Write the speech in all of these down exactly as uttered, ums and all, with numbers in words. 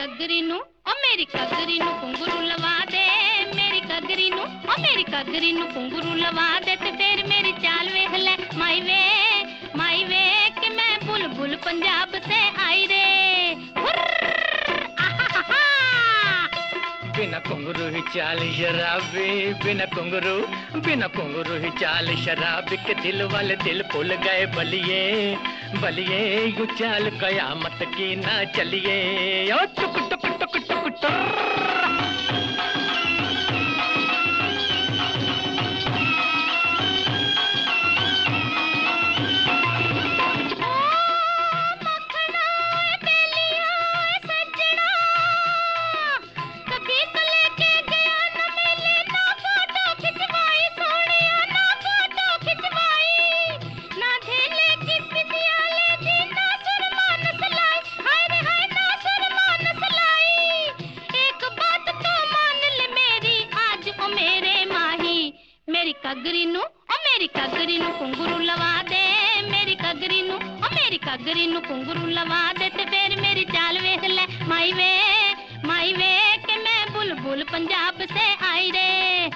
कगरी नू ओ मेरी कगरी नू घुंघरू लवा दे, मेरी कगरी नू ओ मेरी कगरी नू घुंघरू लवा दे ते फिर मेरी चाल वेख ले माई वे, माई वे कि मैं बुलबुल पंजाब से आई रे। बिना घुंघरू ही चाल शराबी, बिना घुंघरू बिना घुंघरू ही चाल शराबी के दिल वाले दिल भूल गए बलिए, बलिए यू चाल कयामत की ना चलिए। ओ टुक टुक टुक टुक टुक। मेरी कगरी नू ओ मेरी कगरी नू घुंघरू लवा दे, मेरी कगरी नू ओ मेरी कगरी नू घुंघरू लवा दे ते फिर मेरी चाल वेख ले माई वे, माई वे कि मैं बुलबुल पंजाब से आई रे।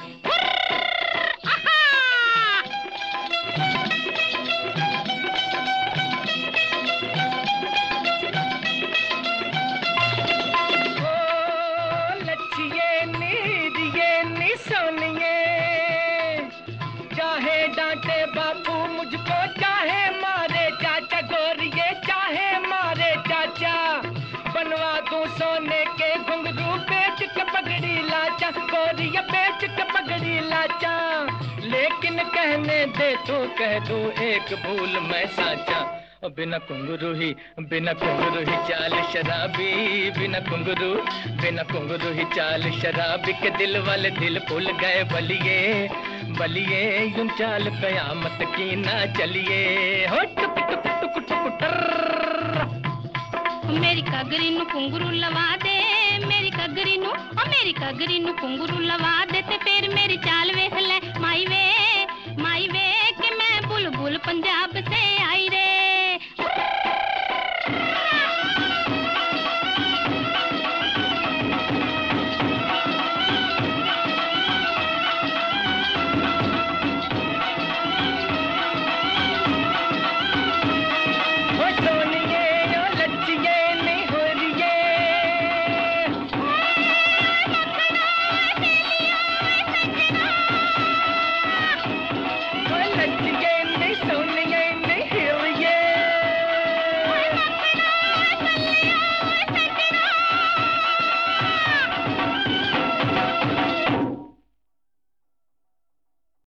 डांटे बापू मुझको चाहे मारे चाचा गोरिये, चाहे मारे चाचा बनवा दूं सोने के घुंघरू बेच के पगड़ी लाचा, गोरिया बेच के पगड़ी लाचा। लेकिन कहने दे तो कह दो एक भूल मैं साचा, बिना घुंघरू ही बिना घुंघरू ही चाल शराबी, बिना घुंघरू बिना घुंघरू ही चाल शराबी के दिल वाले दिल भूल गए बलिए, बलिए यूं चाल कयामत की ना चलिए। हो टुक टुक टुक टुक टर्र। मेरी कगरी नू घुंघरू लवा दे, मेरी कगरी नू ओ मेरी कगरी नू घुंघरू लवा दे ते फिर मेरी चाल वेख ले माई वे,